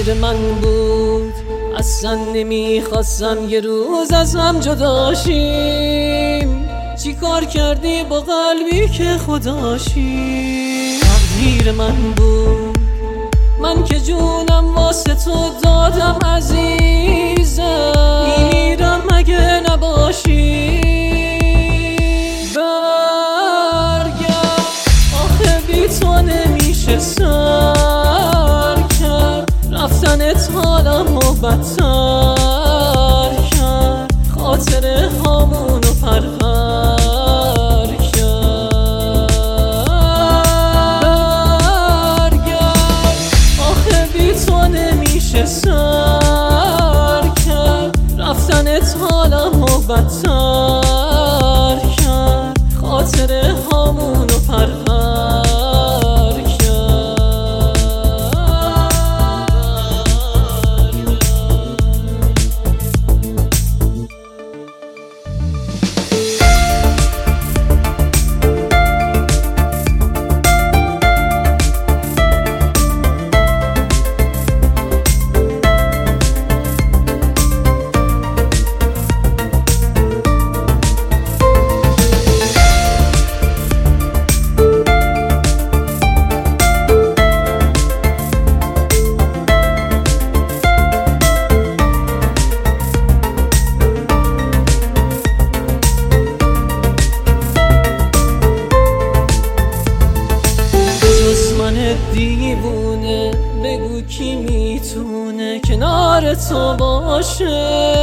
تقدیر من بود، اصلا نمیخواستم یه روز از هم جداشیم. چی کار کردی با قلبی که خداشی؟ تقدیر من بود، من که جونم واسه تو دادم عزیزم، میمیرم مگه نباشی. برگرد، آخه بی تو نمیشه سر کرد، رفتنت حالمو بدتر کرد، خاطره هامونو پرپر کرد. برگرد، آخه بی تو نمیشه سر کرد، رفتنت حالمو بدتر کرد، خاطره هامونو پرپر دیوونه. بگو کی میتونه کنار تو باشه،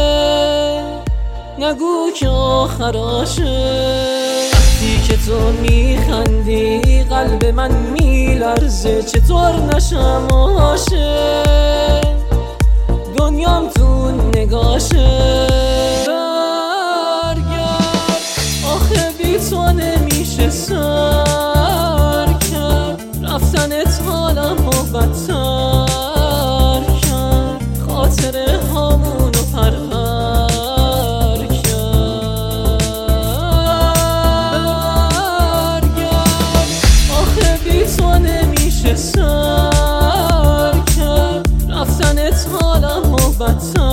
نگو که آخراشه. وقتی که تو میخندی قلب من میلرزه، چطور نشم عاشق، دنیام تو نگاشه. برگرد، آخه بی تو نمیشه سر کرد، رفتنت حالمو بدتر کرد، خاطره هامونو پرپر کرد. برگرد، آخه بی تو نمیشه سر کرد، رفتنت حالمو بدتر